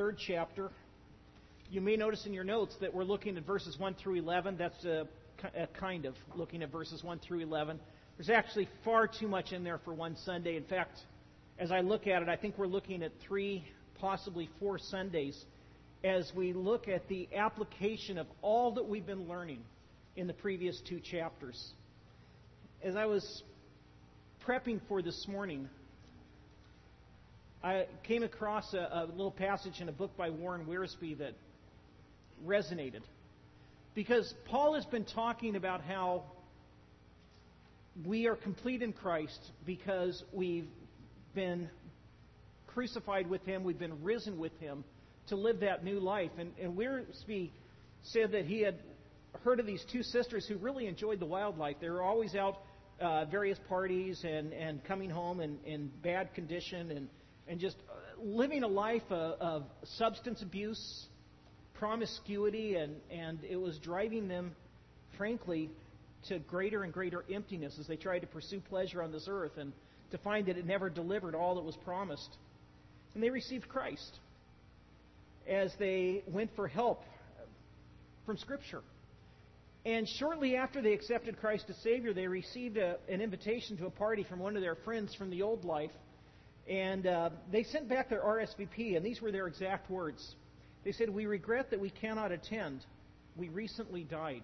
third chapter. You may notice in your notes that we're looking at verses 1 through 11. That's a kind of looking at verses 1 through 11. There's actually far too much in there for one Sunday. In fact, as I look at it, I think we're looking at 3, possibly 4 Sundays as we look at the application of all that we've been learning in the previous 2 chapters. As I was prepping for this morning, I came across a little passage in a book by Warren Wiersbe that resonated. Because Paul has been talking about how we are complete in Christ because we've been crucified with Him, we've been risen with Him to live that new life. And Wiersbe said that he had heard of these 2 sisters who really enjoyed the wildlife. They were always out various parties and coming home in bad condition and just living a life of substance abuse, promiscuity, and it was driving them, frankly, to greater and greater emptiness as they tried to pursue pleasure on this earth and to find that it never delivered all that was promised. And they received Christ as they went for help from Scripture. And shortly after they accepted Christ as Savior, they received an invitation to a party from one of their friends from the old life. And they sent back their RSVP, and these were their exact words. They said, "We regret that we cannot attend. We recently died."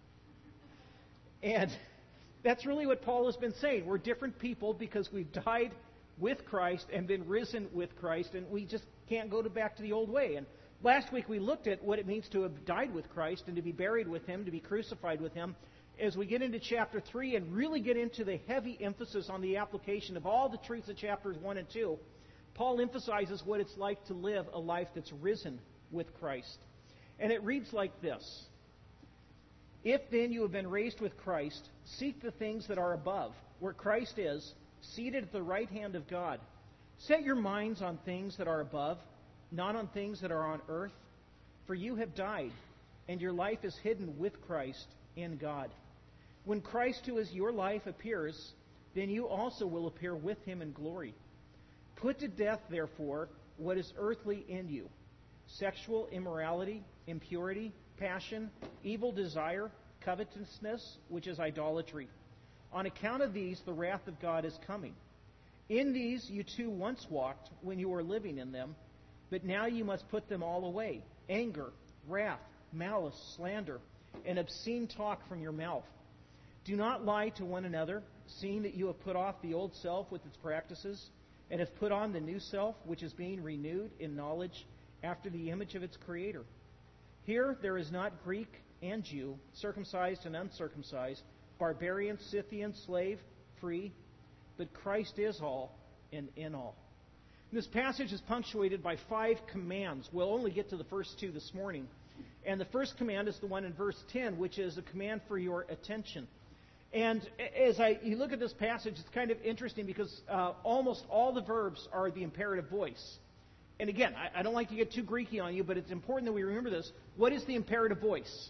And that's really what Paul has been saying. We're different people because we've died with Christ and been risen with Christ, and we just can't go back to the old way. And last week we looked at what it means to have died with Christ and to be buried with Him, to be crucified with Him. As we get into chapter 3 and really get into the heavy emphasis on the application of all the truths of chapters 1 and 2, Paul emphasizes what it's like to live a life that's risen with Christ. And it reads like this: "If then you have been raised with Christ, seek the things that are above, where Christ is, seated at the right hand of God. Set your minds on things that are above, not on things that are on earth. For you have died, and your life is hidden with Christ in God. When Christ, who is your life, appears, then you also will appear with Him in glory. Put to death, therefore, what is earthly in you: sexual immorality, impurity, passion, evil desire, covetousness, which is idolatry. On account of these, the wrath of God is coming. In these you too once walked when you were living in them, but now you must put them all away: anger, wrath, malice, slander, and obscene talk from your mouth. Do not lie to one another, seeing that you have put off the old self with its practices, and have put on the new self, which is being renewed in knowledge after the image of its Creator. Here there is not Greek and Jew, circumcised and uncircumcised, barbarian, Scythian, slave, free, but Christ is all and in all." And this passage is punctuated by 5 commands. We'll only get to the first 2 this morning. And the first command is the one in verse 10, which is a command for your attention. And as you look at this passage, it's kind of interesting because almost all the verbs are the imperative voice. And again, I don't like to get too Greeky on you, but it's important that we remember this. What is the imperative voice?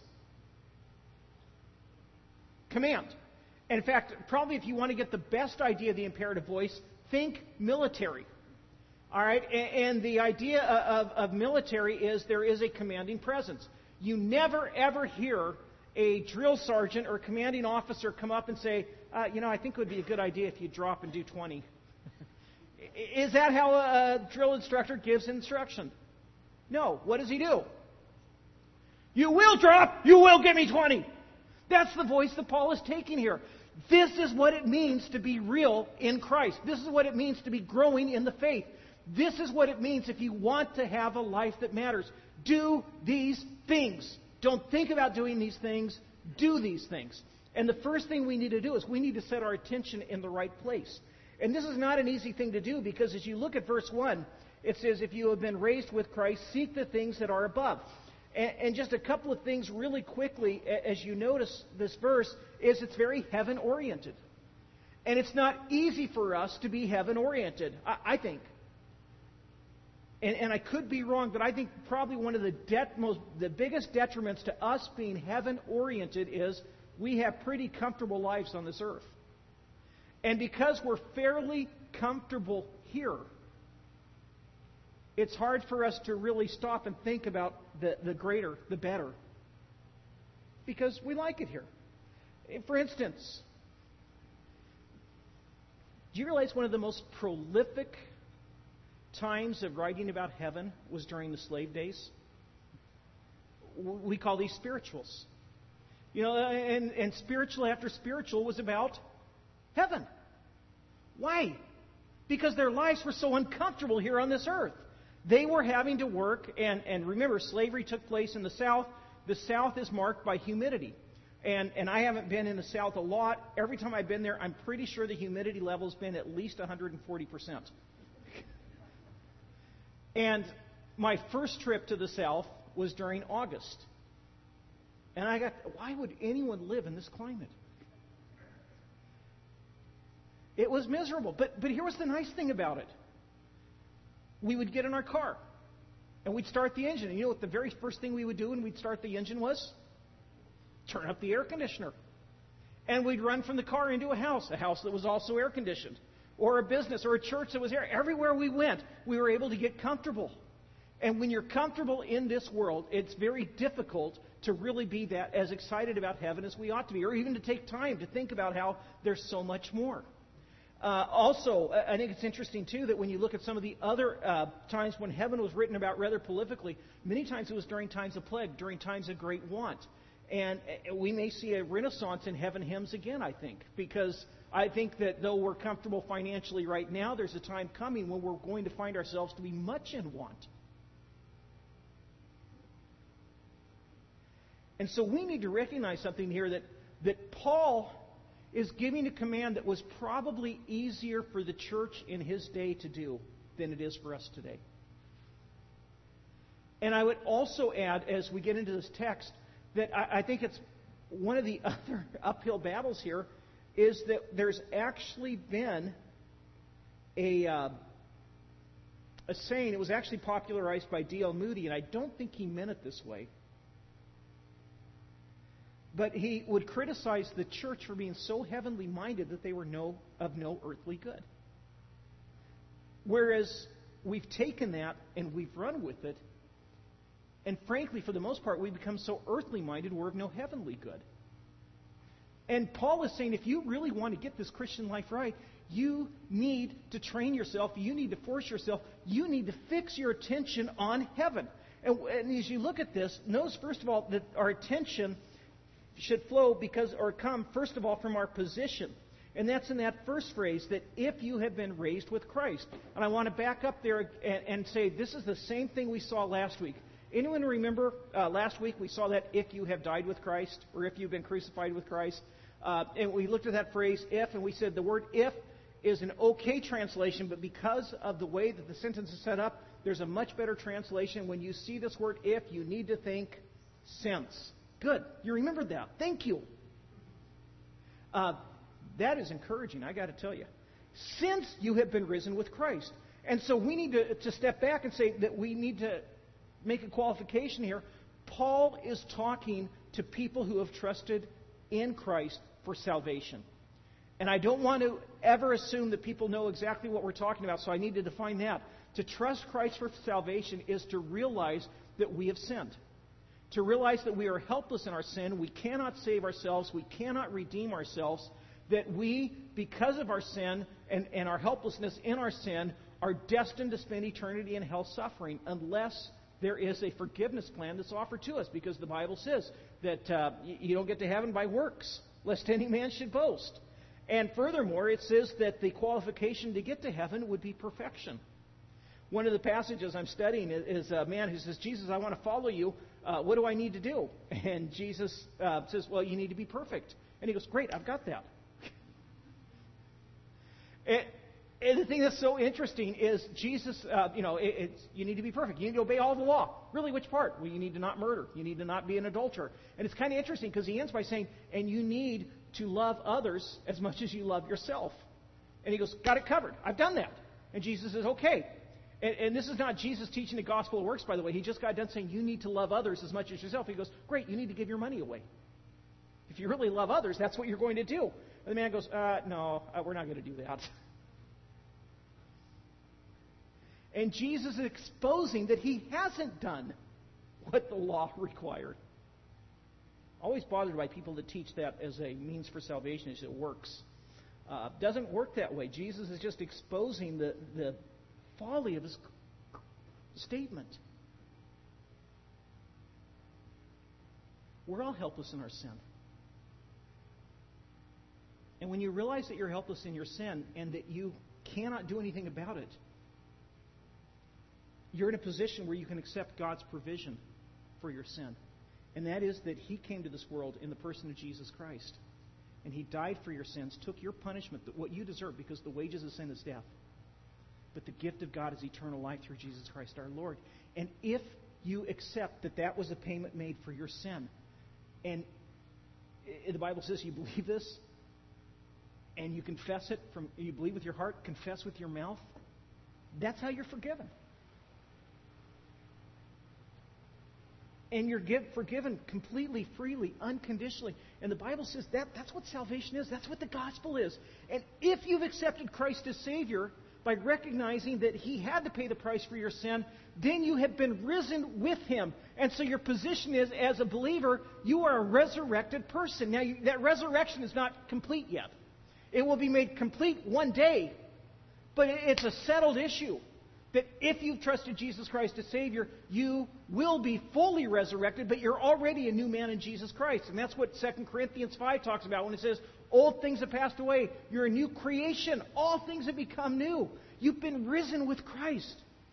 Command. And in fact, probably if you want to get the best idea of the imperative voice, think military. All right? And the idea of military is there is a commanding presence. You never, ever hear a drill sergeant or commanding officer come up and say, I think it would be a good idea if you drop and do 20. Is that how a drill instructor gives instruction? No. What does he do? You will drop, you will give me 20. That's the voice that Paul is taking here. This is what it means to be real in Christ. This is what it means to be growing in the faith. This is what it means if you want to have a life that matters. Do these things. Don't think about doing these things. Do these things. And the first thing we need to do is we need to set our attention in the right place. And this is not an easy thing to do because as you look at verse 1, it says, "If you have been raised with Christ, seek the things that are above." And just a couple of things really quickly as you notice this verse is it's very heaven-oriented. And it's not easy for us to be heaven-oriented, I think. And I could be wrong, but I think probably one of the biggest detriments to us being heaven-oriented is we have pretty comfortable lives on this earth. And because we're fairly comfortable here, it's hard for us to really stop and think about the greater, the better, because we like it here. For instance, do you realize one of the most prolific times of writing about heaven was during the slave days? We call these spirituals. And spiritual after spiritual was about heaven. Why? Because their lives were so uncomfortable here on this earth. They were having to work, and remember, slavery took place in the South. The South is marked by humidity. And I haven't been in the South a lot. Every time I've been there, I'm pretty sure the humidity level's been at least 140%. And my first trip to the South was during August. And I got, why would anyone live in this climate? It was miserable. But here was the nice thing about it. We would get in our car, and we'd start the engine. And you know what the very first thing we would do when we'd start the engine was? Turn up the air conditioner. And we'd run from the car into a house that was also air conditioned, or a business, or a church that was there. Everywhere we went, we were able to get comfortable. And when you're comfortable in this world, it's very difficult to really be that as excited about heaven as we ought to be, or even to take time to think about how there's so much more. Also, I think it's interesting, too, that when you look at some of the other times when heaven was written about rather prolifically, many times it was during times of plague, during times of great want. And we may see a renaissance in heaven hymns again, I think, because I think that though we're comfortable financially right now, there's a time coming when we're going to find ourselves to be much in want. And so we need to recognize something here, that Paul is giving a command that was probably easier for the church in his day to do than it is for us today. And I would also add, as we get into this text, that I think it's one of the other uphill battles here is that there's actually been a saying. It was actually popularized by D.L. Moody, and I don't think he meant it this way. But he would criticize the church for being so heavenly minded that they were of no earthly good. Whereas we've taken that and we've run with it. And frankly, for the most part, we've become so earthly minded we're of no heavenly good. And Paul is saying if you really want to get this Christian life right, you need to train yourself. You need to force yourself. You need to fix your attention on heaven. And as you look at this, notice first of all that our attention should flow come first of all from our position. And that's in that first phrase, that if you have been raised with Christ. And I want to back up there and say this is the same thing we saw last week. Anyone remember last week we saw that if you have died with Christ, or if you've been crucified with Christ? And we looked at that phrase, if, and we said the word if is an okay translation, but because of the way that the sentence is set up, there's a much better translation. When you see this word if, you need to think since. Good. You remembered that. Thank you. That is encouraging, I got to tell you. Since you have been risen with Christ. And so we need to step back and say that we need to make a qualification here. Paul is talking to people who have trusted in Christ for salvation. And I don't want to ever assume that people know exactly what we're talking about, so I need to define that. To trust Christ for salvation is to realize that we have sinned. To realize that we are helpless in our sin, we cannot save ourselves, we cannot redeem ourselves, that we, because of our sin and our helplessness in our sin, are destined to spend eternity in hell suffering unless there is a forgiveness plan that's offered to us, because the Bible says that you don't get to heaven by works, lest any man should boast. And furthermore, it says that the qualification to get to heaven would be perfection. One of the passages I'm studying is a man who says, Jesus, I want to follow you. What do I need to do? And Jesus says, well, you need to be perfect. And he goes, great, I've got that. And the thing that's so interesting is Jesus, you need to be perfect. You need to obey all the law. Really, which part? Well, you need to not murder. You need to not be an adulterer. And it's kind of interesting because he ends by saying, and you need to love others as much as you love yourself. And he goes, got it covered. I've done that. And Jesus says, okay. And this is not Jesus teaching the gospel of works, by the way. He just got done saying you need to love others as much as yourself. He goes, great, you need to give your money away. If you really love others, that's what you're going to do. And the man goes, no, we're not going to do that. And Jesus is exposing that he hasn't done what the law required. Always bothered by people that teach that as a means for salvation, as it works. Doesn't work that way. Jesus is just exposing the folly of his statement. We're all helpless in our sin. And when you realize that you're helpless in your sin and that you cannot do anything about it, you're in a position where you can accept God's provision for your sin. And that is that he came to this world in the person of Jesus Christ. And he died for your sins, took your punishment, what you deserve, because the wages of sin is death. But the gift of God is eternal life through Jesus Christ our Lord. And if you accept that that was a payment made for your sin, and the Bible says you believe this, and you confess it, you believe with your heart, confess with your mouth, that's how you're forgiven. And you're forgiven completely, freely, unconditionally. And the Bible says that's what salvation is. That's what the gospel is. And if you've accepted Christ as Savior by recognizing that he had to pay the price for your sin, then you have been risen with him. And so your position is, as a believer, you are a resurrected person. Now, that resurrection is not complete yet. It will be made complete one day. But it's a settled issue. That if you've trusted Jesus Christ as Savior, you will be fully resurrected, but you're already a new man in Jesus Christ. And that's what 2 Corinthians 5 talks about when it says, old things have passed away. You're a new creation. All things have become new. You've been risen with Christ.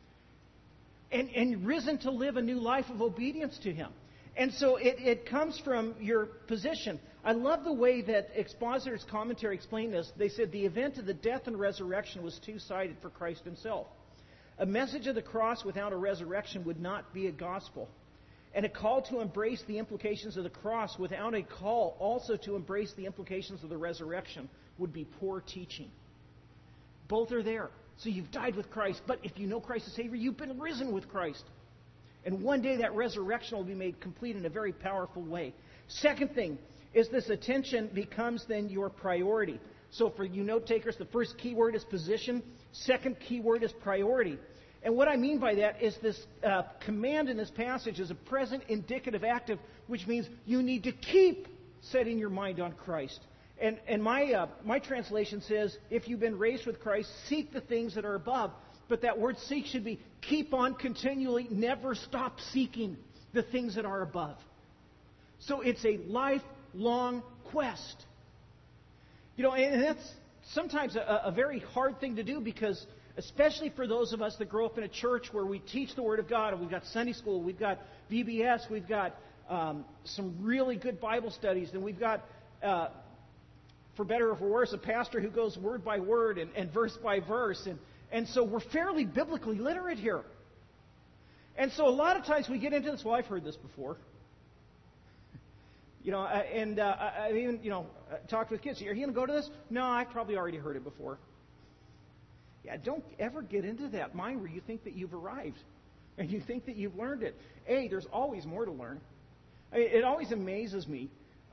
And risen to live a new life of obedience to him. And so it comes from your position. I love the way that Expositor's commentary explained this. They said the event of the death and resurrection was two-sided for Christ himself. A message of the cross without a resurrection would not be a gospel. And a call to embrace the implications of the cross without a call also to embrace the implications of the resurrection would be poor teaching. Both are there. So you've died with Christ, but if you know Christ as Savior, you've been risen with Christ. And one day that resurrection will be made complete in a very powerful way. Second thing is this attention becomes then your priority. So for you note takers, the first key word is position. Second key word is priority. And what I mean by that is this command in this passage is a present indicative active, which means you need to keep setting your mind on Christ. And my translation says, if you've been raised with Christ, seek the things that are above. But that word seek should be keep on continually, never stop seeking the things that are above. So it's a lifelong quest. You know, and that's sometimes a very hard thing to do because, especially for those of us that grow up in a church where we teach the Word of God, and we've got Sunday school, we've got VBS, we've got some really good Bible studies, and we've got, for better or for worse, a pastor who goes word by word and verse by verse. And so we're fairly biblically literate here. And so a lot of times we get into this, well, I've heard this before. You know, I even, talked with kids. Are you going to go to this? No, I've probably already heard it before. Yeah, don't ever get into that mind where you think that you've arrived and you think that you've learned it. There's always more to learn. It always amazes me.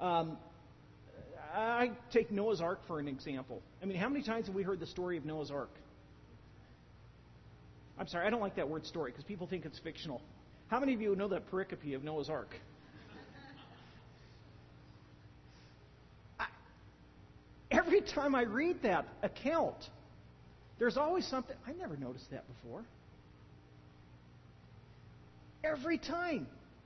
I take Noah's Ark for an example. I mean, how many times have we heard the story of Noah's Ark? I'm sorry, I don't like that word story because people think it's fictional. How many of you know that pericope of Noah's Ark? Every time I read that account, there's always something. I never noticed that before. Every time.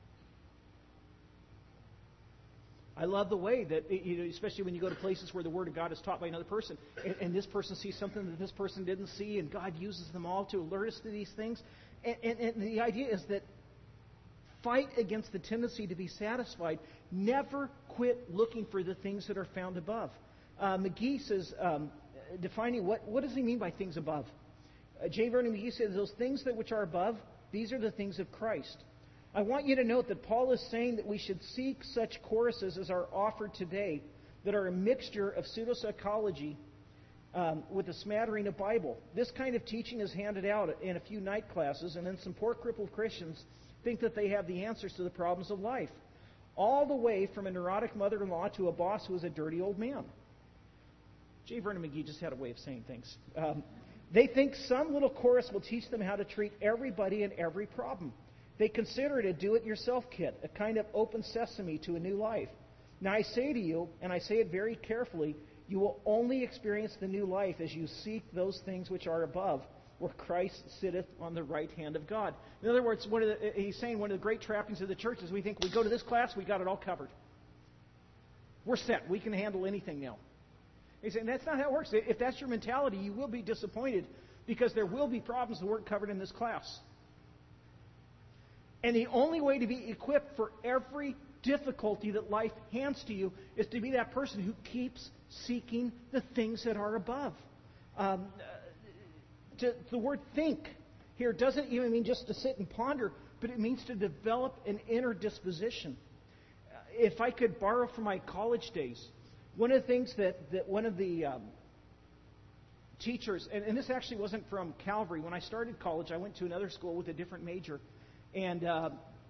I love the way that, especially when you go to places where the Word of God is taught by another person, and this person sees something that this person didn't see, and God uses them all to alert us to these things. And the idea is that fight against the tendency to be satisfied. Never quit looking for the things that are found above. McGee says, defining what does he mean by things above? J. Vernon McGee says, those things that which are above, these are the things of Christ. I want you to note that Paul is saying that we should seek such choruses as are offered today that are a mixture of pseudopsychology with a smattering of Bible. This kind of teaching is handed out in a few night classes, and then some poor crippled Christians think that they have the answers to the problems of life. All the way from a neurotic mother-in-law to a boss who is a dirty old man. J. Vernon McGee just had a way of saying things. They think some little course will teach them how to treat everybody and every problem. They consider it a do-it-yourself kit, a kind of open sesame to a new life. Now I say to you, and I say it very carefully, you will only experience the new life as you seek those things which are above, where Christ sitteth on the right hand of God. In other words, he's saying one of the great trappings of the church is we think we go to this class, we got it all covered. We're set. We can handle anything now. He's saying that's not how it works. If that's your mentality, you will be disappointed because there will be problems that weren't covered in this class. And the only way to be equipped for every difficulty that life hands to you is to be that person who keeps seeking the things that are above. The word think here doesn't even mean just to sit and ponder, but it means to develop an inner disposition. If I could borrow from my college days, one of the things that one of the teachers, and this actually wasn't from Calvary. When I started college, I went to another school with a different major, and it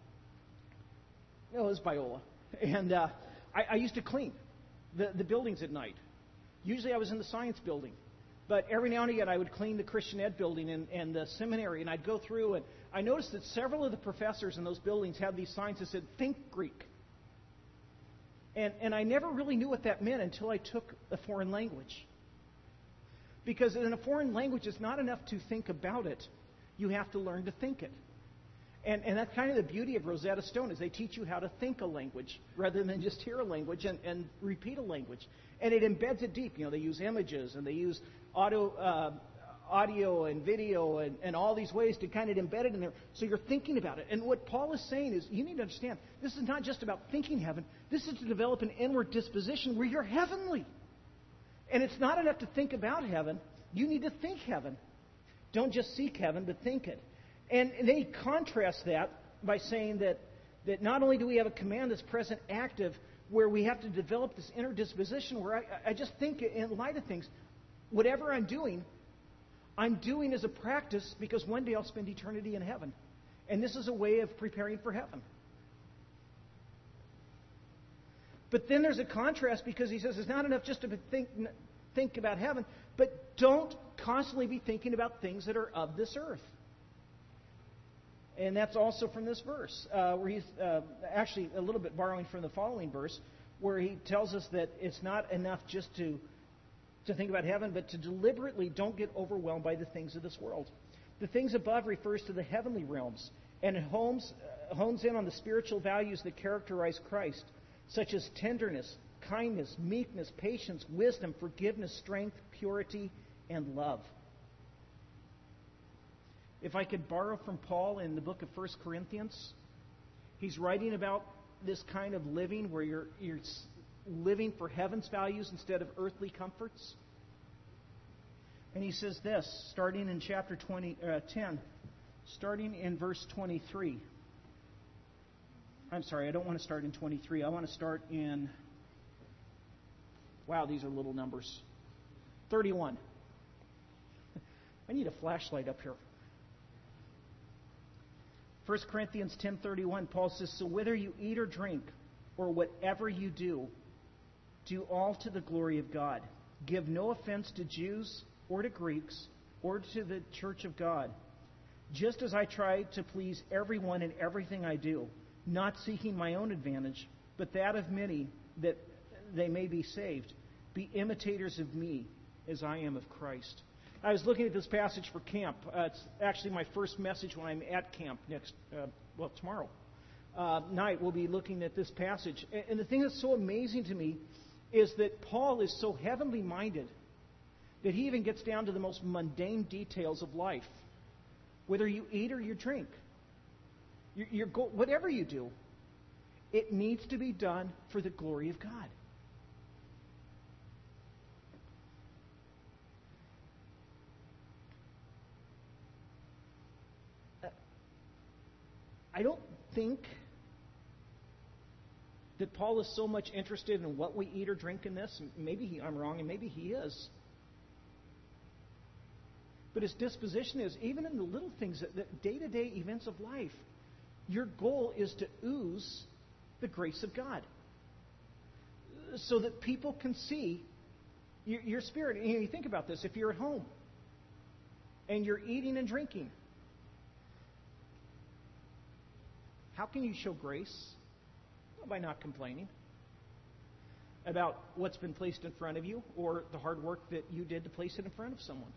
was Biola. And I used to clean the buildings at night. Usually I was in the science building. But every now and again I would clean the Christian Ed building and the seminary, and I'd go through, and I noticed that several of the professors in those buildings had these signs that said, "Think Greek." And I never really knew what that meant until I took a foreign language. Because in a foreign language, it's not enough to think about it. You have to learn to think it. And that's kind of the beauty of Rosetta Stone, is they teach you how to think a language rather than just hear a language and repeat a language. And it embeds it deep. They use images and they use audio and video and all these ways to kind of embed it in there. So you're thinking about it. And what Paul is saying is, you need to understand, this is not just about thinking heaven. This is to develop an inward disposition where you're heavenly. And it's not enough to think about heaven. You need to think heaven. Don't just seek heaven, but think it. And then he contrasts that by saying that not only do we have a command that's present active, where we have to develop this inner disposition where I just think in light of things, whatever I'm doing as a practice because one day I'll spend eternity in heaven. And this is a way of preparing for heaven. But then there's a contrast because he says it's not enough just to think about heaven, but don't constantly be thinking about things that are of this earth. And that's also from this verse, where he's actually a little bit borrowing from the following verse, where he tells us that it's not enough just to think about heaven, but to deliberately don't get overwhelmed by the things of this world. The things above refers to the heavenly realms, and it hones in on the spiritual values that characterize Christ, such as tenderness, kindness, meekness, patience, wisdom, forgiveness, strength, purity, and love. If I could borrow from Paul in the book of 1 Corinthians, he's writing about this kind of living where you're living for heaven's values instead of earthly comforts. And he says this, starting in chapter 10, starting in verse 23. I'm sorry, I don't want to start in 23. I want to start in, wow, these are little numbers. 31. I need a flashlight up here. 1 Corinthians 10:31, Paul says, "So whether you eat or drink, or whatever you do, do all to the glory of God. Give no offense to Jews or to Greeks or to the church of God, just as I try to please everyone in everything I do, not seeking my own advantage, but that of many, that they may be saved. Be imitators of me, as I am of Christ." I was looking at this passage for camp. It's actually my first message when I'm at camp tomorrow night. We'll be looking at this passage. And the thing that's so amazing to me is that Paul is so heavenly minded that he even gets down to the most mundane details of life. Whether you eat or you drink, whatever you do, it needs to be done for the glory of God. I don't think that Paul is so much interested in what we eat or drink in this. Maybe I'm wrong, and maybe he is. But his disposition is, even in the little things, the day-to-day events of life, your goal is to ooze the grace of God so that people can see your spirit. And you think about this. If you're at home, and you're eating and drinking. How can you show grace? Well, by not complaining about what's been placed in front of you or the hard work that you did to place it in front of someone.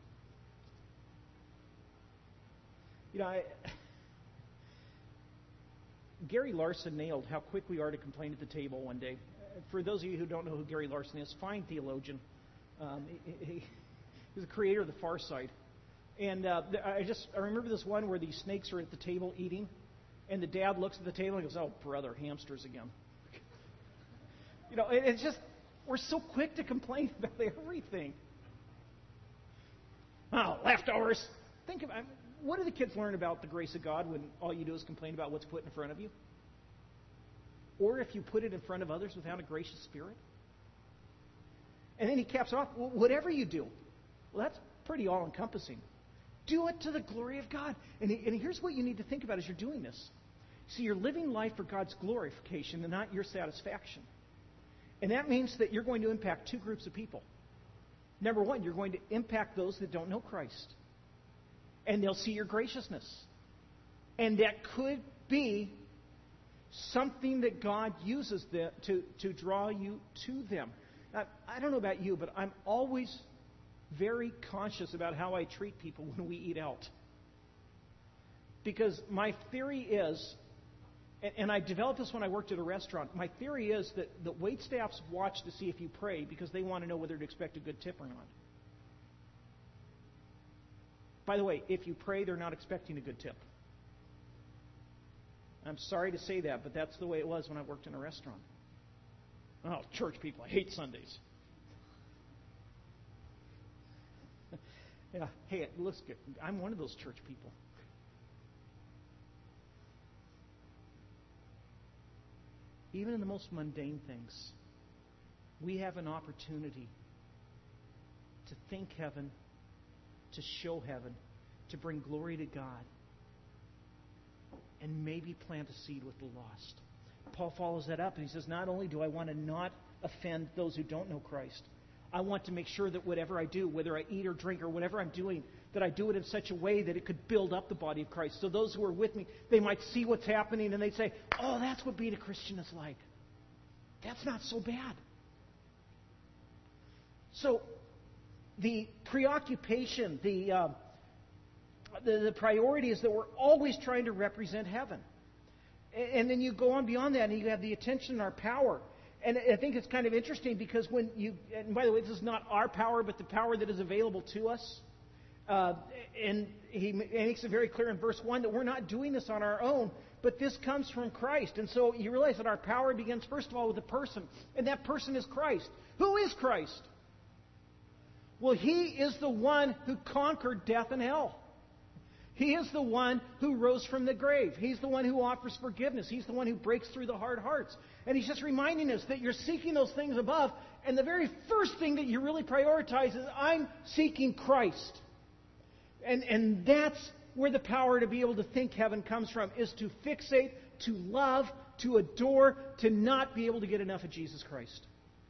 You know, Gary Larson nailed how quick we are to complain at the table one day. For those of you who don't know who Gary Larson is, fine theologian. He's the creator of The Far Side. And I remember this one where these snakes are at the table eating, and the dad looks at the table and goes, "Oh, brother, hamsters again." You know, it's just, we're so quick to complain about everything. Oh, leftovers. Think about, what do the kids learn about the grace of God when all you do is complain about what's put in front of you? Or if you put it in front of others without a gracious spirit? And then he caps off, well, whatever you do. Well, that's pretty all-encompassing. Do it to the glory of God. And here's what you need to think about as you're doing this. See, you're living life for God's glorification and not your satisfaction. And that means that you're going to impact two groups of people. Number one, you're going to impact those that don't know Christ. And they'll see your graciousness. And that could be something that God uses to draw you to them. Now, I don't know about you, but I'm always very conscious about how I treat people when we eat out. Because my theory is, and I developed this when I worked at a restaurant, my theory is that the waitstaffs watch to see if you pray because they want to know whether to expect a good tip or not. By the way, if you pray, they're not expecting a good tip. I'm sorry to say that, but that's the way it was when I worked in a restaurant. Oh, church people, I hate Sundays. Yeah, hey, it looks good. I'm one of those church people. Even in the most mundane things, we have an opportunity to think heaven, to show heaven, to bring glory to God, and maybe plant a seed with the lost. Paul follows that up and he says, not only do I want to not offend those who don't know Christ, I want to make sure that whatever I do, whether I eat or drink or whatever I'm doing, that I do it in such a way that it could build up the body of Christ. So those who are with me, they might see what's happening and they'd say, oh, that's what being a Christian is like. That's not so bad. So the preoccupation, the priority is that we're always trying to represent heaven. And then you go on beyond that and you have the attention and our power. And I think it's kind of interesting because when you, and by the way, this is not our power, but the power that is available to us. And he makes it very clear in verse 1 that we're not doing this on our own, but this comes from Christ. And so you realize that our power begins, first of all, with a person. And that person is Christ. Who is Christ? Well, He is the one who conquered death and hell. He is the one who rose from the grave. He's the one who offers forgiveness. He's the one who breaks through the hard hearts. And He's just reminding us that you're seeking those things above. And the very first thing that you really prioritize is, I'm seeking Christ. And that's where the power to be able to think heaven comes from, is to fixate, to love, to adore, to not be able to get enough of Jesus Christ.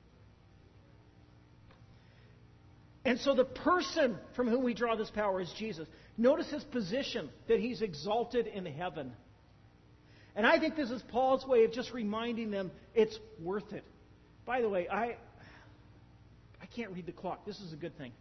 And so the person from whom we draw this power is Jesus. Notice His position, that He's exalted in heaven. And I think this is Paul's way of just reminding them it's worth it. By the way, I can't read the clock. This is a good thing.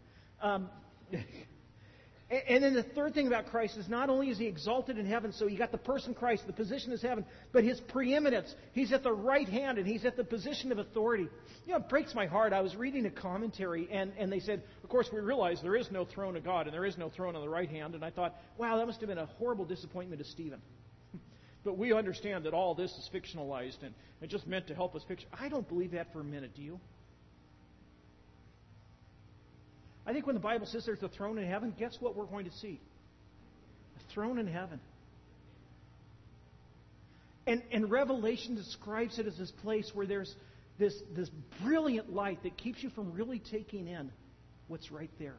And then the third thing about Christ is not only is He exalted in heaven, so you got the person Christ, the position is heaven, but His preeminence. He's at the right hand and He's at the position of authority. You know, it breaks my heart. I was reading a commentary and they said, of course, we realize there is no throne of God and there is no throne on the right hand. And I thought, wow, that must have been a horrible disappointment to Stephen. But we understand that all this is fictionalized and it just meant to help us picture. I don't believe that for a minute, do you? I think when the Bible says there's a throne in heaven, guess what we're going to see? A throne in heaven. And Revelation describes it as this place where there's this brilliant light that keeps you from really taking in what's right there.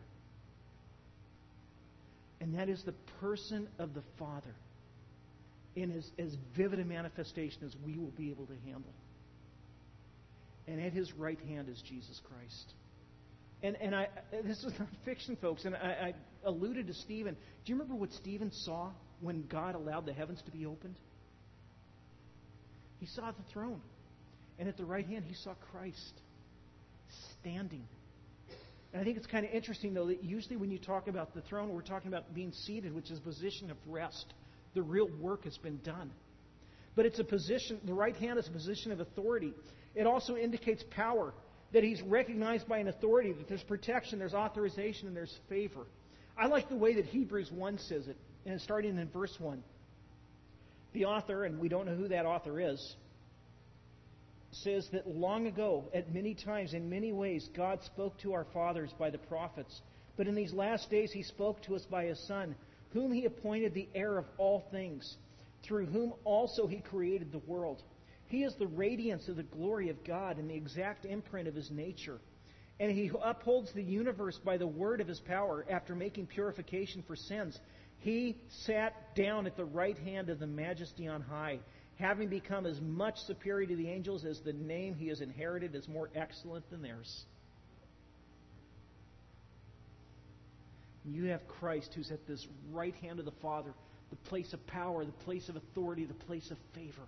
And that is the person of the Father in as vivid a manifestation as we will be able to handle. And at His right hand is Jesus Christ. And this is not fiction, folks, and I alluded to Stephen. Do you remember what Stephen saw when God allowed the heavens to be opened? He saw the throne. And at the right hand, he saw Christ standing. And I think it's kind of interesting, though, that usually when you talk about the throne, we're talking about being seated, which is a position of rest. The real work has been done. But it's a position, the right hand is a position of authority. It also indicates power, that he's recognized by an authority, that there's protection, there's authorization, and there's favor. I like the way that Hebrews 1 says it, and starting in verse 1. The author, and we don't know who that author is, says that long ago, at many times, in many ways, God spoke to our fathers by the prophets. But in these last days, he spoke to us by his Son, whom he appointed the heir of all things, through whom also he created the world. He is the radiance of the glory of God and the exact imprint of his nature. And he upholds the universe by the word of his power. After making purification for sins, he sat down at the right hand of the Majesty on high, having become as much superior to the angels as the name he has inherited is more excellent than theirs. You have Christ who's at this right hand of the Father, the place of power, the place of authority, the place of favor.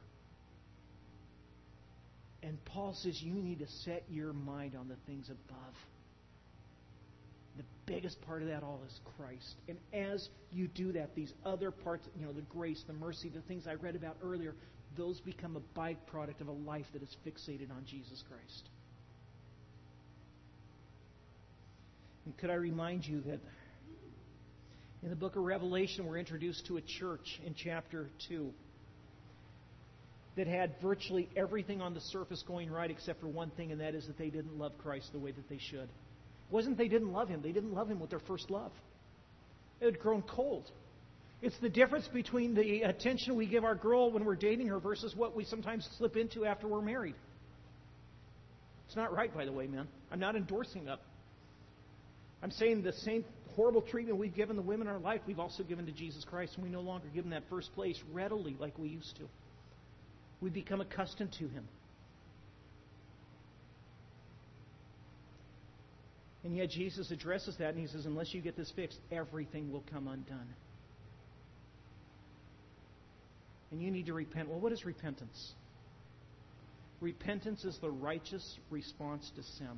And Paul says you need to set your mind on the things above. The biggest part of that all is Christ. And as you do that, these other parts, the grace, the mercy, the things I read about earlier, those become a byproduct of a life that is fixated on Jesus Christ. And could I remind you that in the book of Revelation, we're introduced to a church in chapter 2 that had virtually everything on the surface going right except for one thing, and that is that they didn't love Christ the way that they should. It wasn't they didn't love Him. They didn't love Him with their first love. It had grown cold. It's the difference between the attention we give our girl when we're dating her versus what we sometimes slip into after we're married. It's not right, by the way, man. I'm not endorsing that. I'm saying the same horrible treatment we've given the women in our life, we've also given to Jesus Christ, and we no longer give Him that first place readily like we used to. We become accustomed to Him. And yet Jesus addresses that, and He says, unless you get this fixed, everything will come undone. And you need to repent. Well, what is repentance? Repentance is the righteous response to sin.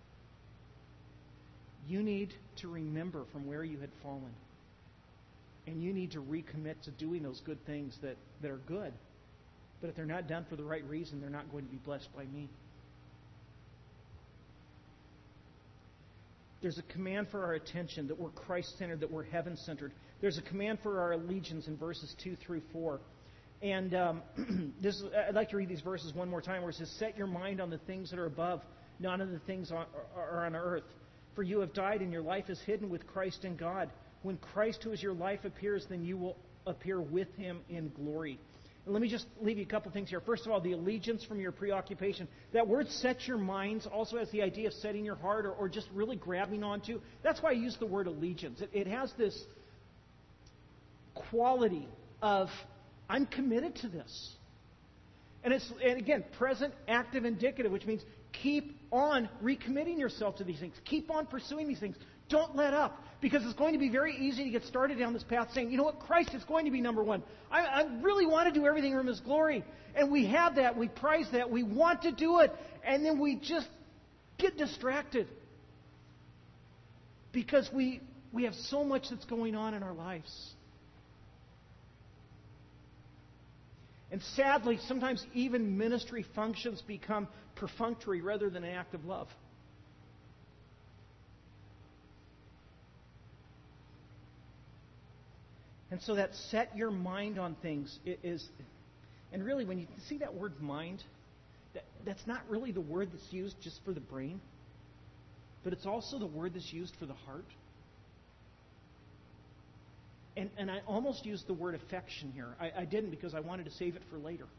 You need to remember from where you had fallen. And you need to recommit to doing those good things that are good. But if they're not done for the right reason, they're not going to be blessed by me. There's a command for our attention that we're Christ-centered, that we're heaven-centered. There's a command for our allegiance in verses 2 through 4. And I'd like to read these verses one more time where it says, set your mind on the things that are above, not on the things are on earth. For you have died, and your life is hidden with Christ in God. When Christ, who is your life, appears, then you will appear with Him in glory. And let me just leave you a couple things here. First of all, the allegiance from your preoccupation. That word set your minds also has the idea of setting your heart or just really grabbing onto. That's why I use the word allegiance. It has this quality of, I'm committed to this. And again, present, active, indicative, which means keep on recommitting yourself to these things. Keep on pursuing these things. Don't let up. Because it's going to be very easy to get started down this path saying, you know what, Christ is going to be number one. I really want to do everything from His glory. And we have that. We prize that. We want to do it. And then we just get distracted. Because we have so much that's going on in our lives. And sadly, sometimes even ministry functions become perfunctory rather than an act of love. And so that set your mind on things is, and really when you see that word mind, that's not really the word that's used just for the brain, but it's also the word that's used for the heart. And I almost used the word affection here. I didn't because I wanted to save it for later.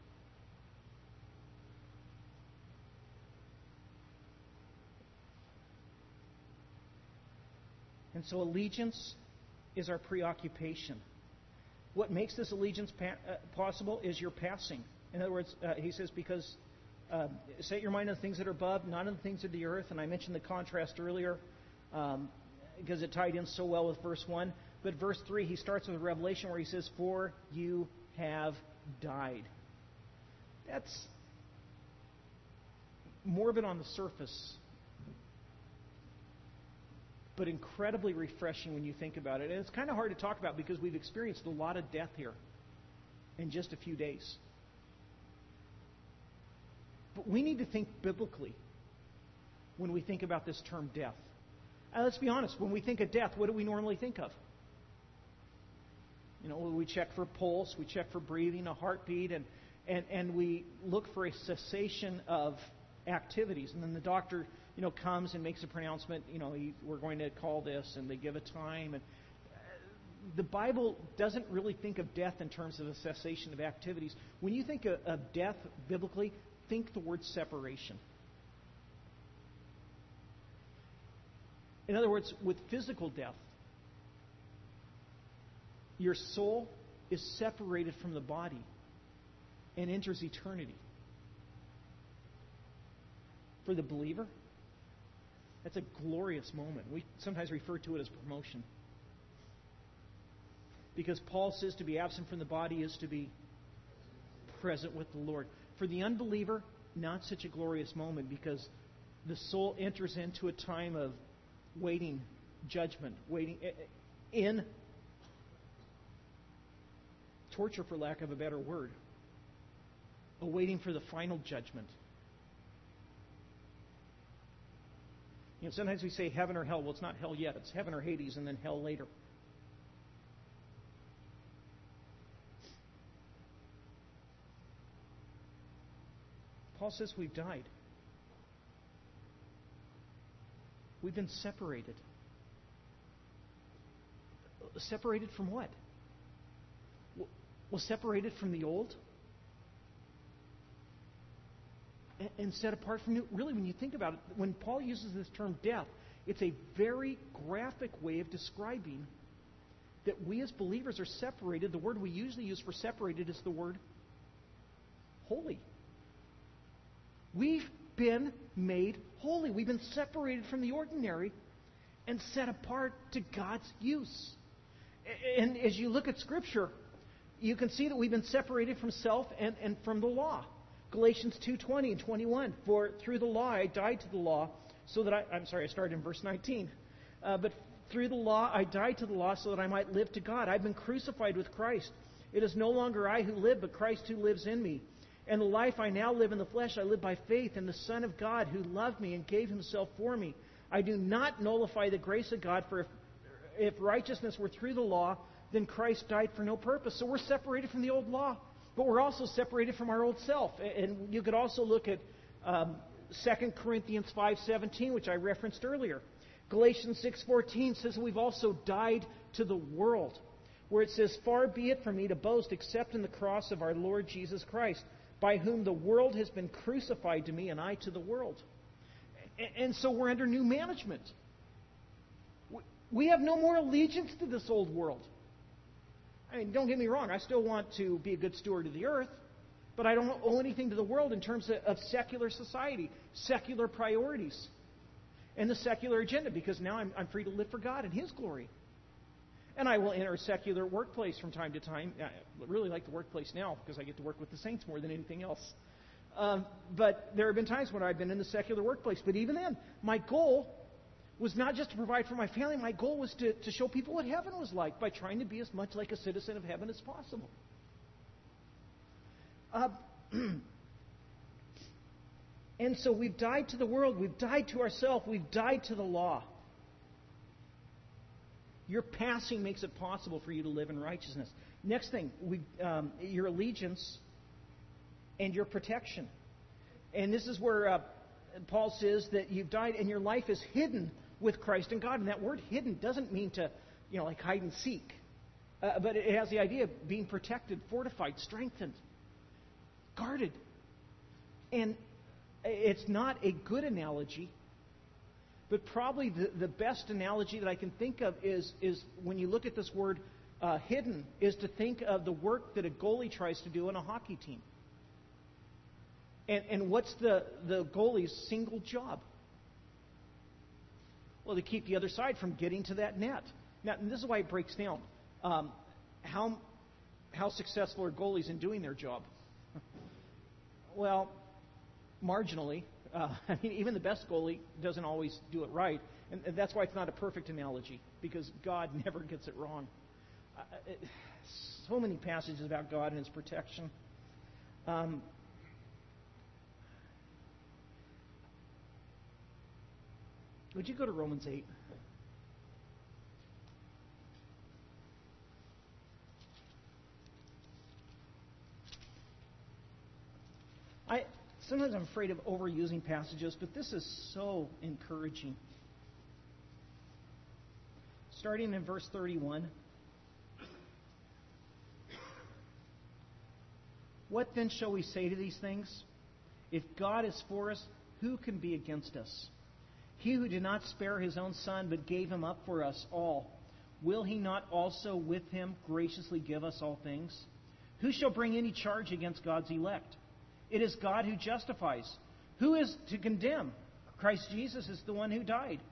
And so allegiance is our preoccupation. What makes this allegiance possible is your passing. In other words, he says, because set your mind on the things that are above, not on the things of the earth. And I mentioned the contrast earlier because it tied in so well with verse 1. But verse 3, he starts with a revelation where he says, "For you have died." That's morbid on the surface, but incredibly refreshing when you think about it. And it's kind of hard to talk about because we've experienced a lot of death here in just a few days. But we need to think biblically when we think about this term death. And let's be honest, when we think of death, what do we normally think of? We check for pulse, we check for breathing, a heartbeat, and we look for a cessation of activities. And then the doctor, comes and makes a pronouncement, we're going to call this, and they give a time. And the Bible doesn't really think of death in terms of a cessation of activities. When you think of death biblically, think the word separation. In other words, with physical death, your soul is separated from the body and enters eternity. For the believer, that's a glorious moment. We sometimes refer to it as promotion. Because Paul says to be absent from the body is to be present with the Lord. For the unbeliever, not such a glorious moment, because the soul enters into a time of waiting judgment, waiting in torture, for lack of a better word, awaiting for the final judgment. Sometimes we say heaven or hell. Well, it's not hell yet. It's heaven or Hades and then hell later. Paul says we've died. We've been separated. Separated from what? Well, separated from the old and set apart from new. Really, when you think about it, when Paul uses this term death, it's a very graphic way of describing that we as believers are separated. The word we usually use for separated is the word holy. We've been made holy. We've been separated from the ordinary and set apart to God's use. And as you look at Scripture, you can see that we've been separated from self and from the law. Galatians 2:20 and 21. For through the law I died to the law, so that I started in verse 19. But through the law I died to the law so that I might live to God. I've been crucified with Christ. It is no longer I who live, but Christ who lives in me. And the life I now live in the flesh, I live by faith in the Son of God who loved me and gave himself for me. I do not nullify the grace of God, for if righteousness were through the law, then Christ died for no purpose. So we're separated from the old law, but we're also separated from our old self. And you could also look at 2 Corinthians 5:17, which I referenced earlier. Galatians 6:14 says we've also died to the world, where it says, "Far be it from me to boast except in the cross of our Lord Jesus Christ, by whom the world has been crucified to me and I to the world." And so we're under new management. We have no more allegiance to this old world. I mean, don't get me wrong, I still want to be a good steward of the earth, but I don't owe anything to the world in terms of secular society, secular priorities, and the secular agenda, because now I'm free to live for God and His glory. And I will enter a secular workplace from time to time. I really like the workplace now because I get to work with the saints more than anything else. But there have been times when I've been in the secular workplace. But even then, my goal was not just to provide for my family. My goal was to show people what heaven was like by trying to be as much like a citizen of heaven as possible. And so we've died to the world. We've died to ourselves. We've died to the law. Your passing makes it possible for you to live in righteousness. Next thing, your allegiance and your protection. And this is where Paul says that you've died and your life is hidden with Christ in God. And that word hidden doesn't mean to, like hide and seek. But it has the idea of being protected, fortified, strengthened, guarded. And it's not a good analogy, but probably the best analogy that I can think of is when you look at this word hidden, is to think of the work that a goalie tries to do on a hockey team. And what's the goalie's single job? Well, to keep the other side from getting to that net. Now, and this is why it breaks down. How successful are goalies in doing their job? Well, marginally. I mean, even the best goalie doesn't always do it right. And that's why it's not a perfect analogy, because God never gets it wrong. So many passages about God and His protection. Would you go to Romans 8? Sometimes I'm afraid of overusing passages, but this is so encouraging. Starting in verse 31. What then shall we say to these things? If God is for us, who can be against us? He who did not spare His own Son, but gave Him up for us all, will He not also with Him graciously give us all things? Who shall bring any charge against God's elect? It is God who justifies. Who is to condemn? Christ Jesus is the one who died.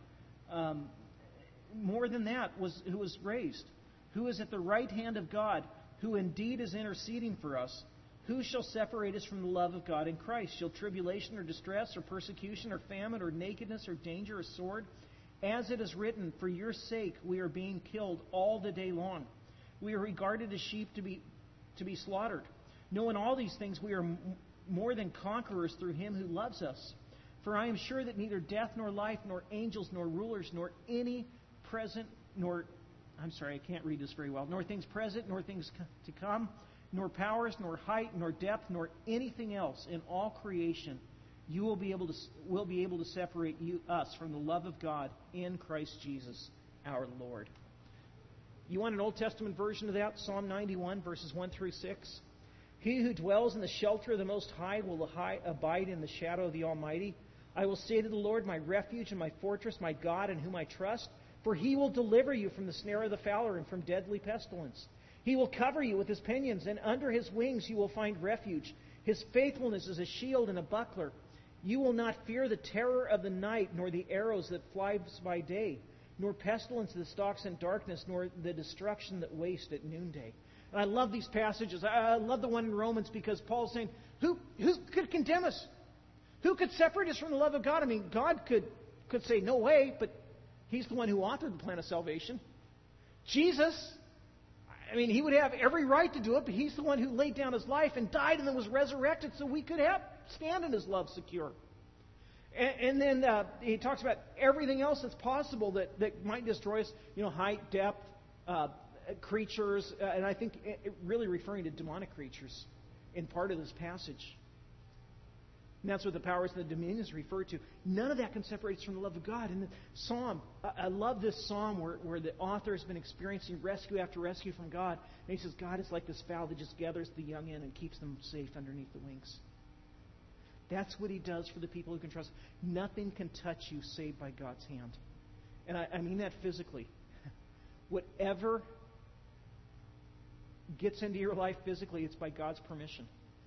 More than that, who was raised. Who is at the right hand of God, who indeed is interceding for us. Who shall separate us from the love of God in Christ? Shall tribulation or distress or persecution or famine or nakedness or danger or sword? As it is written, for your sake we are being killed all the day long. We are regarded as sheep to be slaughtered. No, in all these things we are more than conquerors through Him who loves us. For I am sure that neither death nor life, nor angels, nor rulers, nor any present, nor things present, nor things to come, nor powers, nor height, nor depth, nor anything else in all creation will be able to separate us from the love of God in Christ Jesus our Lord. You want an Old Testament version of that? Psalm 91, verses 1 through 6. He who dwells in the shelter of the Most High will abide in the shadow of the Almighty. I will say to the Lord, my refuge and my fortress, my God in whom I trust, for He will deliver you from the snare of the fowler and from deadly pestilence. He will cover you with His pinions, and under His wings you will find refuge. His faithfulness is a shield and a buckler. You will not fear the terror of the night, nor the arrows that fly by day, nor pestilence that stalks in darkness, nor the destruction that wastes at noonday. And I love these passages. I love the one in Romans because Paul's saying, who could condemn us? Who could separate us from the love of God? I mean, God could say, no way, but He's the one who authored the plan of salvation. Jesus, I mean, He would have every right to do it, but He's the one who laid down His life and died and then was resurrected so we could stand in His love secure. And then he talks about everything else that's possible that might destroy us, height, depth, creatures, and I think really referring to demonic creatures in part of this passage. And that's what the powers and the dominions refer to. None of that can separate us from the love of God. And the psalm, I love this psalm where the author has been experiencing rescue after rescue from God. And he says, God is like this fowl that just gathers the young in and keeps them safe underneath the wings. That's what He does for the people who can trust. Nothing can touch you save by God's hand. And I mean that physically. Whatever gets into your life physically, it's by God's permission.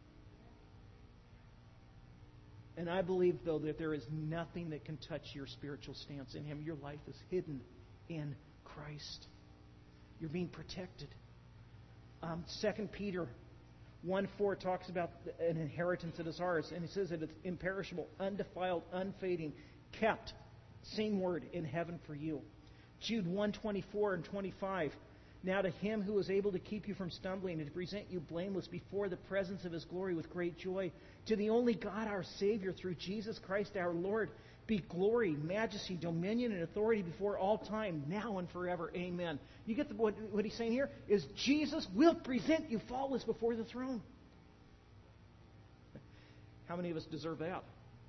And I believe, though, that there is nothing that can touch your spiritual stance in Him. Your life is hidden in Christ. You're being protected. 2 Peter 1:4 talks about an inheritance that is ours, and it says that it's imperishable, undefiled, unfading, kept, same word, in heaven for you. Jude 1:24 and 25. Now to Him who is able to keep you from stumbling and to present you blameless before the presence of His glory with great joy, to the only God our Savior through Jesus Christ our Lord, be glory, majesty, dominion, and authority before all time, now and forever. Amen. You get what he's saying here is Jesus will present you faultless before the throne. How many of us deserve that?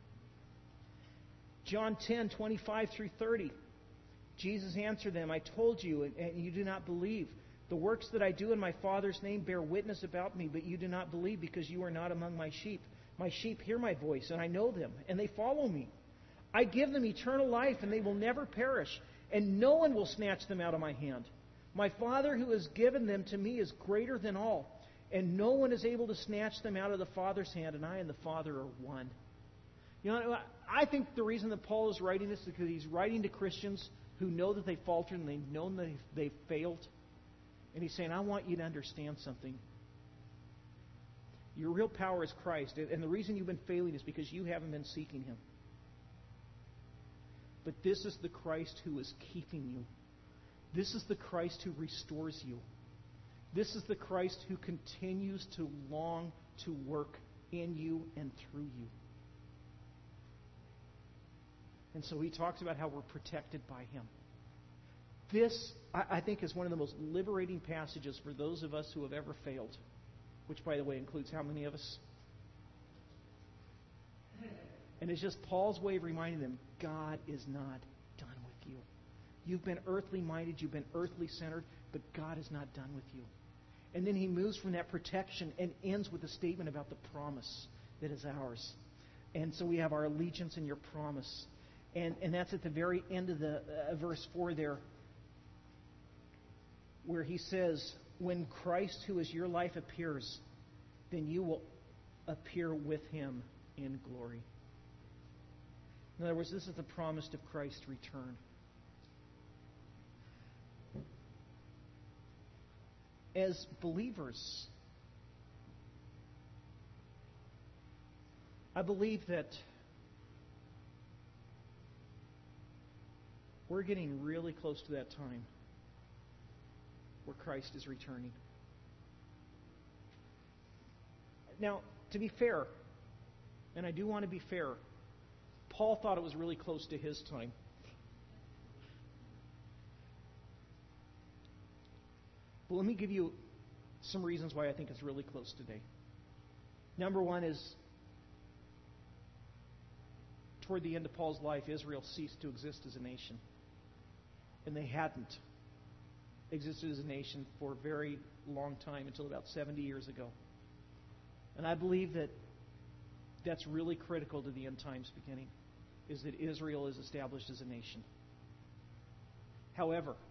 John 10:25 through 30. Jesus answered them, I told you, and you do not believe. The works that I do in my Father's name bear witness about me, but you do not believe because you are not among my sheep. My sheep hear my voice, and I know them, and they follow me. I give them eternal life, and they will never perish, and no one will snatch them out of my hand. My Father who has given them to me is greater than all, and no one is able to snatch them out of the Father's hand, and I and the Father are one. You know, I think the reason that Paul is writing this is because he's writing to Christians who know that they faltered and they've known that they've failed. And he's saying, I want you to understand something. Your real power is Christ. And the reason you've been failing is because you haven't been seeking Him. But this is the Christ who is keeping you. This is the Christ who restores you. This is the Christ who continues to long to work in you and through you. And so he talks about how we're protected by Him. This, I think, is one of the most liberating passages for those of us who have ever failed. Which, by the way, includes how many of us? And it's just Paul's way of reminding them, God is not done with you. You've been earthly minded, you've been earthly centered, but God is not done with you. And then he moves from that protection and ends with a statement about the promise that is ours. And so we have our allegiance in your promise. And that's at the very end of the verse 4 there, where he says, when Christ, who is your life, appears, then you will appear with Him in glory. In other words, this is the promise of Christ's return. As believers, I believe that we're getting really close to that time where Christ is returning. Now, to be fair, and I do want to be fair, Paul thought it was really close to his time. But let me give you some reasons why I think it's really close today. Number one is, toward the end of Paul's life, Israel ceased to exist as a nation. And they hadn't existed as a nation for a very long time, until about 70 years ago. And I believe that that's really critical to the end times beginning, is that Israel is established as a nation. However,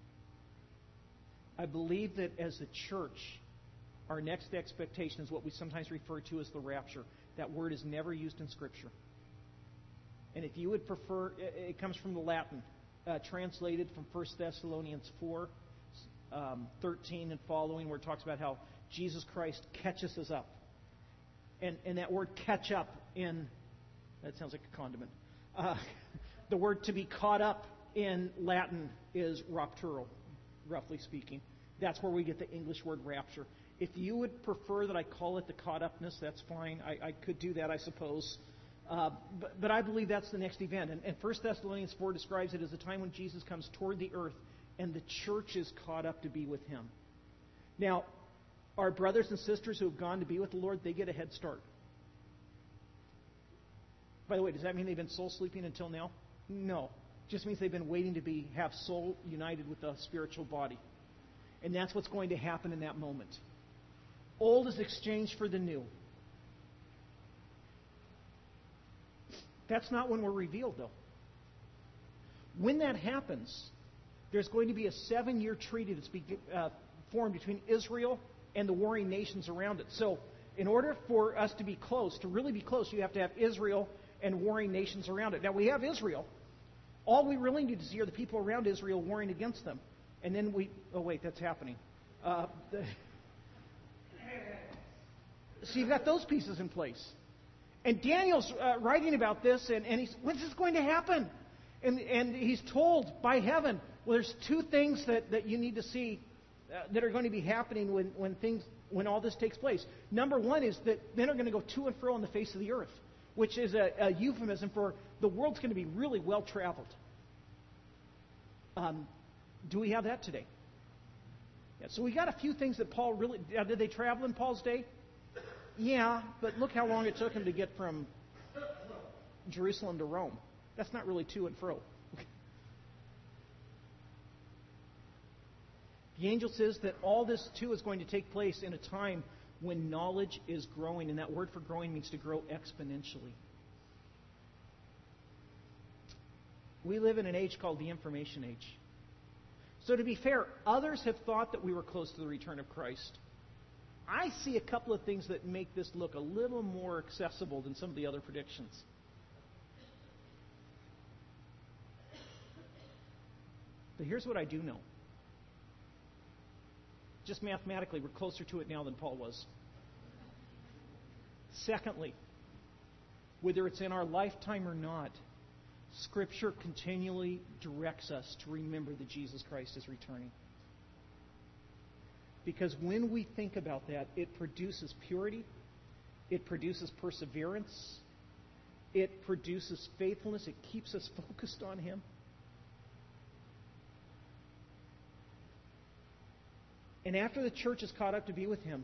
I believe that as a church, our next expectation is what we sometimes refer to as the rapture. That word is never used in Scripture. And if you would prefer, it comes from the Latin, translated from 1 Thessalonians 4, 13 and following, where it talks about how Jesus Christ catches us up. And that word catch up that sounds like a condiment. The word to be caught up in Latin is rapturo, roughly speaking. That's where we get the English word rapture. If you would prefer that I call it the caught upness, that's fine. I could do that, I suppose. But I believe that's the next event. And 1 Thessalonians 4 describes it as a time when Jesus comes toward the earth and the church is caught up to be with Him. Now, our brothers and sisters who have gone to be with the Lord, they get a head start. By the way, does that mean they've been soul sleeping until now? No. It just means they've been waiting to have soul united with the spiritual body. And that's what's going to happen in that moment. Old is exchanged for the new. That's not when we're revealed, though. When that happens, there's going to be a 7-year treaty that's formed between Israel and the warring nations around it. So, in order for us to be close, to really be close, you have to have Israel and warring nations around it. Now, we have Israel. All we really need to see are the people around Israel warring against them. And then oh wait, that's happening. So you've got those pieces in place. And Daniel's writing about this, and he's, when's this going to happen? And he's told by heaven, well, there's 2 things that you need to see that are going to be happening when all this takes place. Number one is that men are going to go to and fro on the face of the earth, which is a euphemism for the world's going to be really well traveled. Do we have that today? Yeah, so we got a few things that Paul really... did they travel in Paul's day? Yeah, but look how long it took him to get from Jerusalem to Rome. That's not really to and fro. The angel says that all this too is going to take place in a time when knowledge is growing, and that word for growing means to grow exponentially. We live in an age called the information age. So to be fair, others have thought that we were close to the return of Christ. I see a couple of things that make this look a little more accessible than some of the other predictions. But here's what I do know. Just mathematically, we're closer to it now than Paul was. Secondly, whether it's in our lifetime or not, Scripture continually directs us to remember that Jesus Christ is returning. Because when we think about that, it produces purity, it produces perseverance, it produces faithfulness, it keeps us focused on Him. And after the church is caught up to be with Him,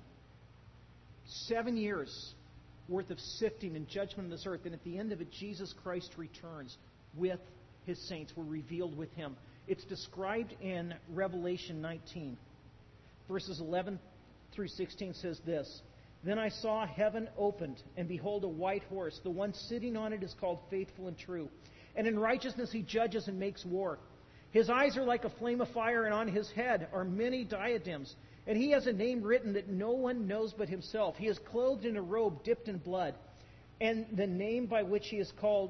7 years worth of sifting and judgment on this earth, and at the end of it, Jesus Christ returns with His saints. We're revealed with Him. It's described in Revelation 19. Verses 11 through 16 says this: Then I saw heaven opened, and behold, a white horse. The one sitting on it is called Faithful and True. And in righteousness he judges and makes war. His eyes are like a flame of fire, and on his head are many diadems. And he has a name written that no one knows but himself. He is clothed in a robe dipped in blood. And the name by which he is called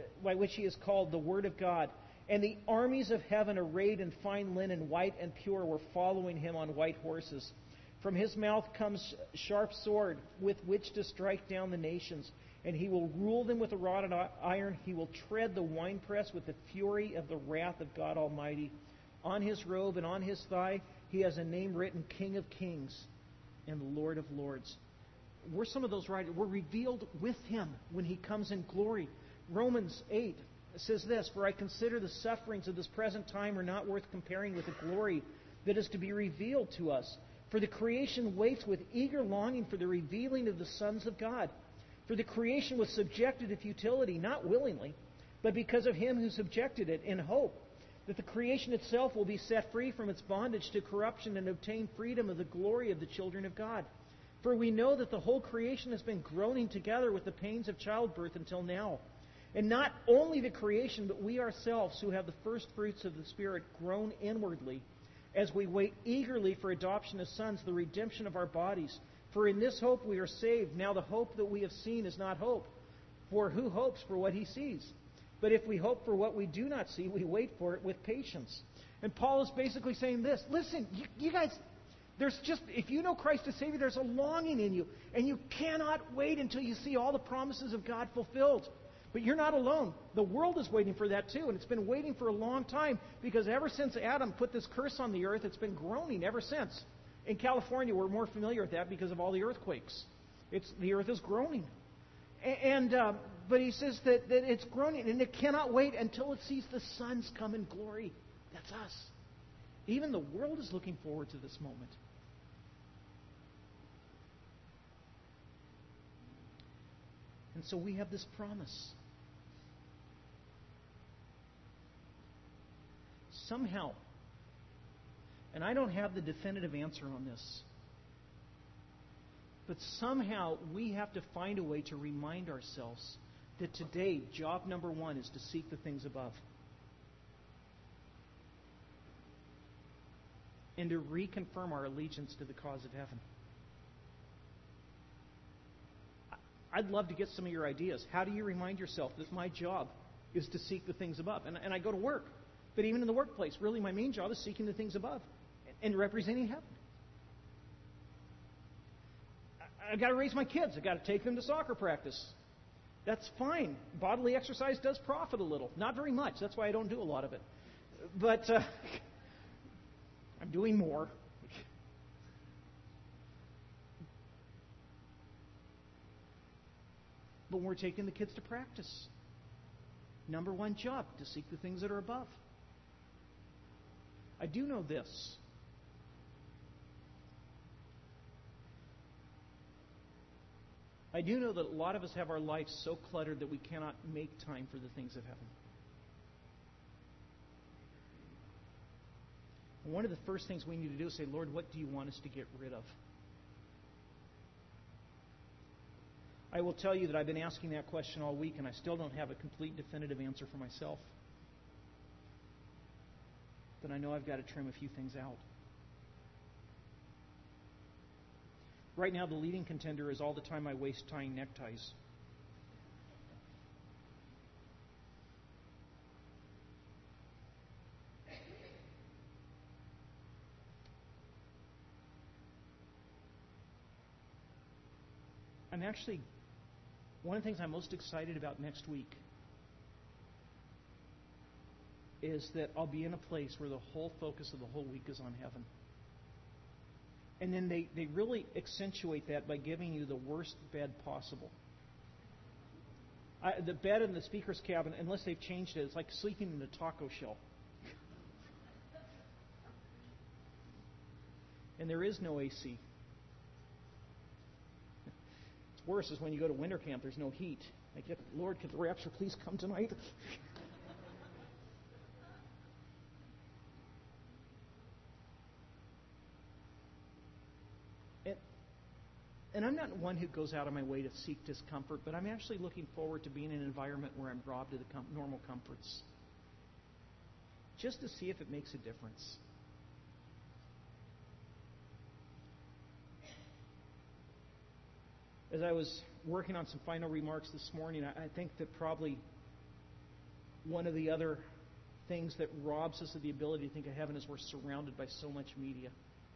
the Word of God. And the armies of heaven, arrayed in fine linen, white and pure, were following him on white horses. From his mouth comes a sharp sword with which to strike down the nations. And he will rule them with a rod of iron. He will tread the winepress with the fury of the wrath of God Almighty. On his robe and on his thigh he has a name written, King of Kings and Lord of Lords. We're some of those writers. We're revealed with him when he comes in glory. Romans 8 says this: For I consider the sufferings of this present time are not worth comparing with the glory that is to be revealed to us. For the creation waits with eager longing for the revealing of the sons of God. For the creation was subjected to futility, not willingly, but because of him who subjected it, in hope that the creation itself will be set free from its bondage to corruption and obtain freedom of the glory of the children of God. For we know that the whole creation has been groaning together with the pains of childbirth until now. And not only the creation, but we ourselves, who have the first fruits of the Spirit, groan inwardly as we wait eagerly for adoption as sons, the redemption of our bodies. For in this hope we are saved. Now the hope that we have seen is not hope. For who hopes for what he sees? But if we hope for what we do not see, we wait for it with patience. And Paul is basically saying this: listen, you guys, if you know Christ as Savior, there's a longing in you. And you cannot wait until you see all the promises of God fulfilled. But you're not alone. The world is waiting for that too. And it's been waiting for a long time, because ever since Adam put this curse on the earth, it's been groaning ever since. In California, we're more familiar with that because of all the earthquakes. The earth is groaning. But he says that it's groaning, and it cannot wait until it sees the sons come in glory. That's us. Even the world is looking forward to this moment. And so we have this promise. Somehow, and I don't have the definitive answer on this, but somehow we have to find a way to remind ourselves that today, job number one is to seek the things above. And to reconfirm our allegiance to the cause of heaven. I'd love to get some of your ideas. How do you remind yourself that my job is to seek the things above? And I go to work. But even in the workplace, really my main job is seeking the things above and representing heaven. I've got to raise my kids. I've got to take them to soccer practice. That's fine. Bodily exercise does profit a little. Not very much. That's why I don't do a lot of it. But I'm doing more. But when we're taking the kids to practice, number one job, to seek the things that are above. I do know this. I do know that a lot of us have our lives so cluttered that we cannot make time for the things of heaven. And one of the first things we need to do is say, Lord, what do you want us to get rid of? I will tell you that I've been asking that question all week, and I still don't have a complete definitive answer for myself. But I know I've got to trim a few things out. Right now, the leading contender is all the time I waste tying neckties. I'm actually, one of the things I'm most excited about next week is that I'll be in a place where the whole focus of the whole week is on heaven. And then they really accentuate that by giving you the worst bed possible. The bed in the speaker's cabin, unless they've changed it, it's like sleeping in a taco shell. And there is no AC. It's worse is when you go to winter camp, there's no heat. I get, Lord, could the rapture please come tonight? And I'm not one who goes out of my way to seek discomfort, but I'm actually looking forward to being in an environment where I'm robbed of the normal comforts, just to see if it makes a difference. As I was working on some final remarks this morning, I think that probably one of the other things that robs us of the ability to think of heaven is we're surrounded by so much media.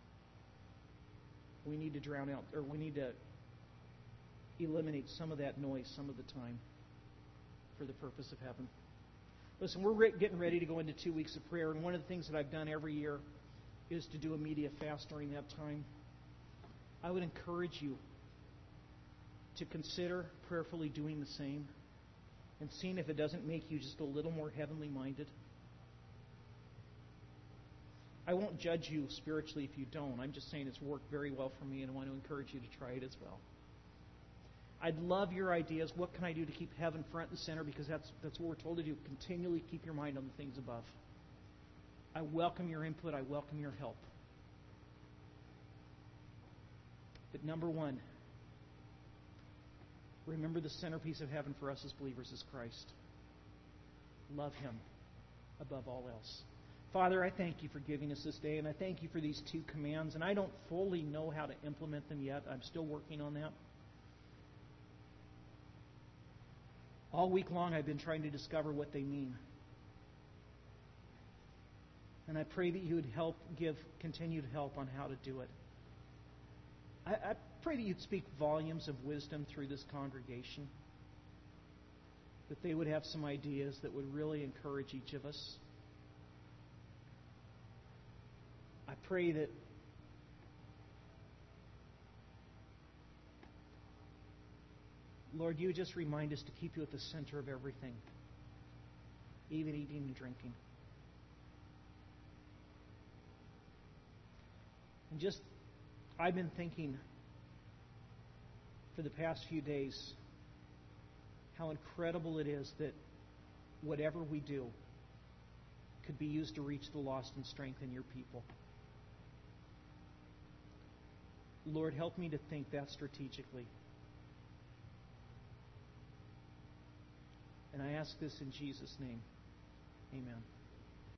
We need to drown out, or we need to eliminate some of that noise some of the time for the purpose of heaven. Listen, we're getting ready to go into 2 weeks of prayer, and one of the things that I've done every year is to do a media fast during that time. I would encourage you to consider prayerfully doing the same and seeing if it doesn't make you just a little more heavenly minded. I won't judge you spiritually if you don't. I'm just saying it's worked very well for me, and I want to encourage you to try it as well. I'd love your ideas. What can I do to keep heaven front and center? Because that's what we're told to do. Continually keep your mind on the things above. I welcome your input. I welcome your help. But number one, remember the centerpiece of heaven for us as believers is Christ. Love Him above all else. Father, I thank You for giving us this day, and I thank You for these 2 commands, and I don't fully know how to implement them yet. I'm still working on that. All week long I've been trying to discover what they mean. And I pray that You would give continued help on how to do it. I pray that You'd speak volumes of wisdom through this congregation, that they would have some ideas that would really encourage each of us. I pray that Lord, You would just remind us to keep You at the center of everything, even eating and drinking. And just, I've been thinking for the past few days how incredible it is that whatever we do could be used to reach the lost and strengthen Your people. Lord, help me to think that strategically. And I ask this in Jesus' name. Amen.